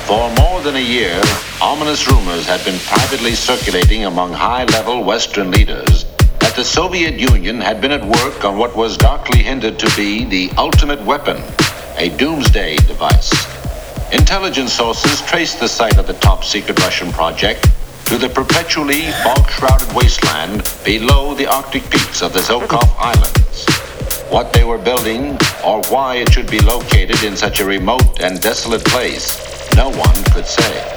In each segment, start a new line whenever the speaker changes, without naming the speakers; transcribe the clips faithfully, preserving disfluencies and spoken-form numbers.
For more than a year, ominous rumors had been privately circulating among high-level Western leaders that the Soviet Union had been at work on what was darkly hinted to be the ultimate weapon, a doomsday device. Intelligence sources traced the site of the top-secret Russian project to the perpetually fog-shrouded wasteland below the Arctic peaks of the Zhukov Islands. What they were building, or why it should be located in such a remote and desolate place, no one could say.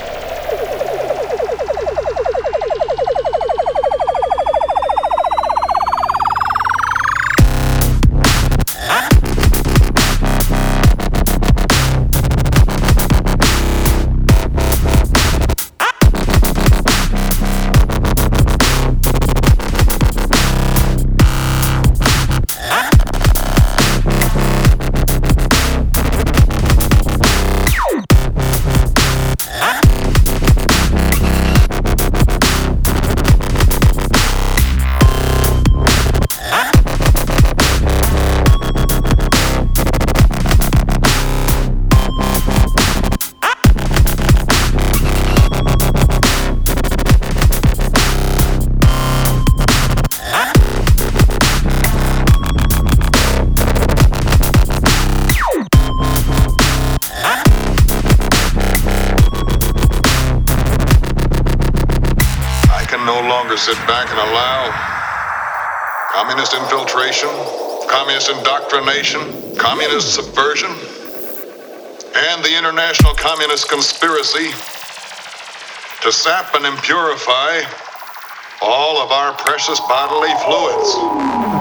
Sit back and allow communist infiltration, communist indoctrination, communist subversion, and the international communist conspiracy to sap and impurify all of our precious bodily fluids.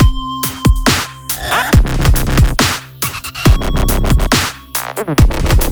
Thank you.